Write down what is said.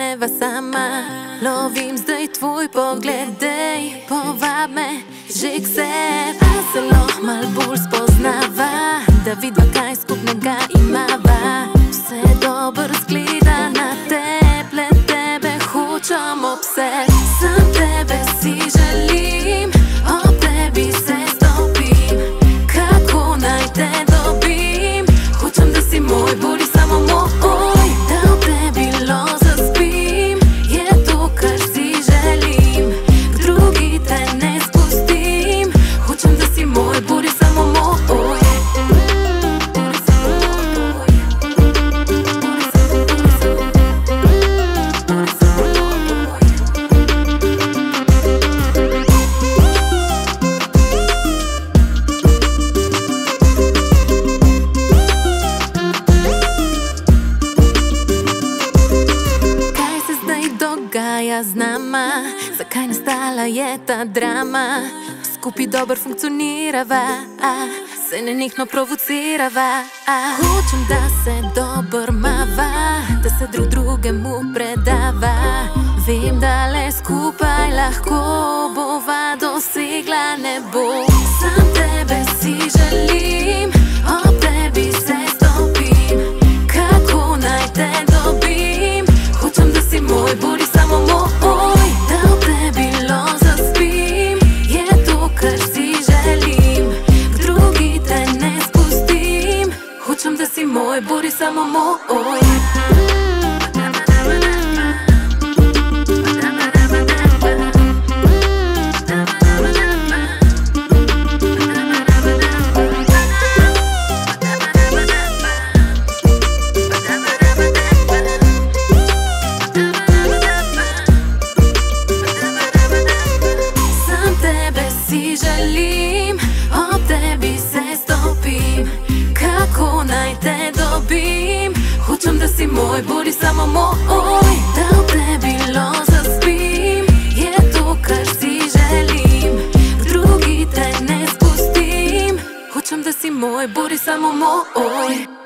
ostaneva sama. Lovim zdaj tvoj pogled, dej, povab me že k sebi. A se lahko mal bolj spoznava, da vidva kaj skupnega imava. Vse dobro zgleda na tebe, le tebe hočem ob sebi. Sam tebe si želim, ob tebi se stopim. Kako naj te dobim? Hočem, da si moj, bodi samo moj. Da ob tebi lahko zaspim, je to, kar si želim. K drugi te ne spustim. Hočem, da si moj, bodi samo moj. Dogaja z nama, zakaj nastala je ta drama? Skupaj dobro funkcionirava, se nenehno provocirava. Hočem, da se dobro mava, da se drug drugemu predava. Vem, da le skupaj lahko bova dosegla nebo. Sam tebe si želim, ob tebi se stopim. Kako naj te dobim? Hočem, da si moj, bodi samo moj. Da ob tebi lahko zaspim, je to, kar si želim. K drugi te ne spustim. Hočem, da si moj, bodi samo moj. Si želim, ob tebi se stopim. Kako naj te dobim? Hočem, da si moj, bodi samo moj. Da ob tebi lahko zaspim, je to, kar si želim. K drugi te ne spustim. Hočem, da si moj, bodi samo moj.